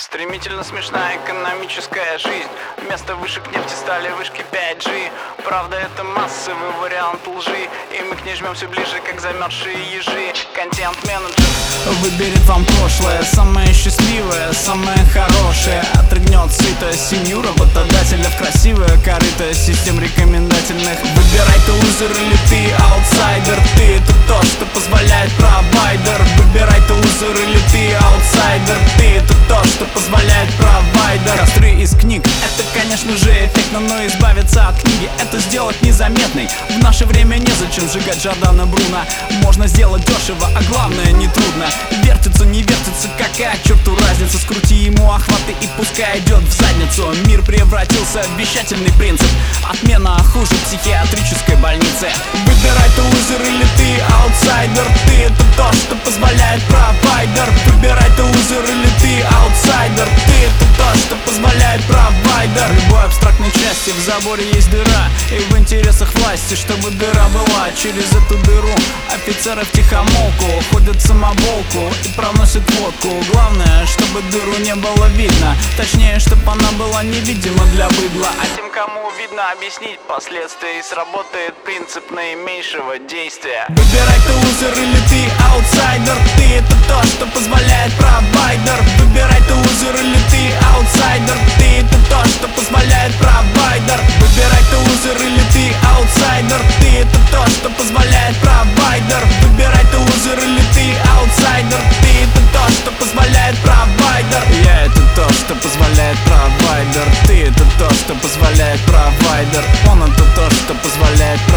Стремительно смешная экономическая жизнь. Вместо вышек нефти стали вышки 5G. Правда, это массовый вариант лжи, и мы к ней жмем все ближе, как замерзшие ежи. Контент-менеджер выберет вам прошлое, самое счастливое, самое хорошее. Отрыгнет сыто семью работодателя в красивое корыто систем рекомендательных. Выбирай, ты лузер или ты аутсайдер. Ты — это то, что позволяет провайдер. Выбирай, ты лузер или ты аутсайдер. Ты — это то, что позволяет провайдер. Костры из книг — это, конечно же, эффектно, но избавиться от книги — это сделать незаметной. В наше время незачем сжигать Джордана Бруно. Можно сделать дешево, а главное не трудно. Вертится, не вертится, какая к черту разница. Скрути ему охваты и пускай идет в задницу. Мир превратился в вещательный принцип. Отмена хуже психиатрической больницы. Выбирай, ты лузер или ты аутсайдер. Ты — это то, что позволяет провайдер. Выбирай, ты лузер или ты аутсайдер. Ты — это то, что позволяет провайдер. В любой абстрактной части в заборе есть дыра, и в интересах власти, чтобы дыра была. Через эту дыру офицеры втихомолку ходят самоволку и проносят водку. Главное, чтобы дыру не было видно, точнее, чтобы она была невидима для быдла. А тем, кому видно, объяснить последствия, и сработает принцип наименьшего действия. Выбирай, ты лузер или ты аутсайдер. Ты — это то, что позволяет провайдер. Выбирай, ты лузер или ты аутсайдер. Ты — это то, что позволяет провайдер. Выбирай, ты лузер или ты аутсайдер. Ты — это то, что позволяет провайдер. Выбирай, ты лузер или ты аутсайдер. Ты — это то, что позволяет провайдер. Я — это то, что позволяет провайдер. Ты — это то, что позволяет провайдер. Он — это то, что позволяет провайдер.